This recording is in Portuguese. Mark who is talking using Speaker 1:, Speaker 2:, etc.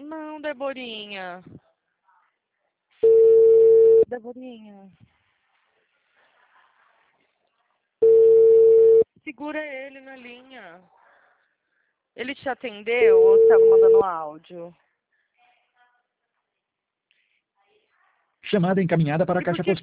Speaker 1: Não, Deborinha. Deborinha. Segura ele na linha. Ele te atendeu ou você estava mandando áudio?
Speaker 2: Chamada encaminhada para a caixa postal.